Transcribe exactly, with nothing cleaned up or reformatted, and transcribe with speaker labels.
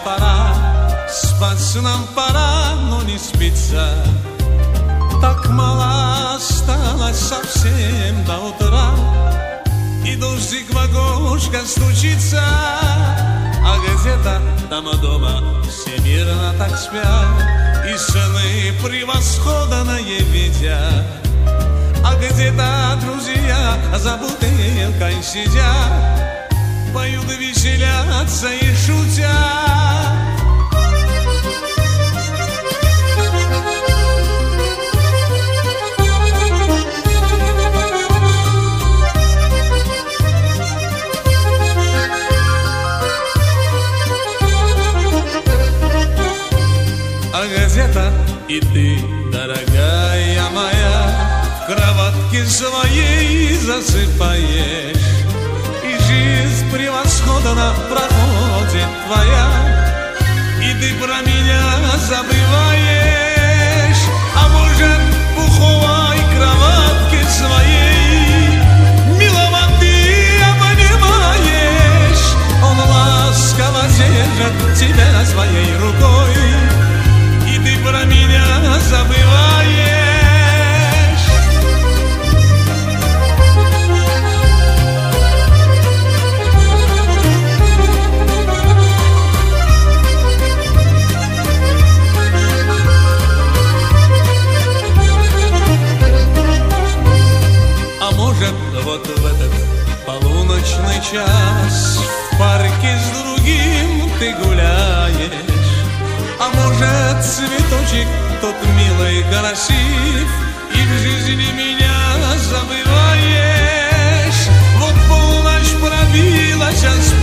Speaker 1: пора, спать нам пора, но не спится. Так мало осталось совсем до утра, и дождик в окошко стучится, а где-то там дома все мирно так спят и сны превосходно видят. А где-то друзья за бутылкой сидят, поют, веселятся и шутят. А где-то и ты, дорогая моя, в кроватке своей засыпаешь, и жизнь превосходно проходит твоя, и ты про меня забываешь. А может, в пуховой кроватке своей милого ты обнимаешь, он ласково держит тебя своей рукой, про меня забываешь. А может, вот в этот полуночный час в парке с другим ты гуляешь, а может, цветочек тот милый, красив, и в жизни меня забываешь. Вот полночь пробилась, а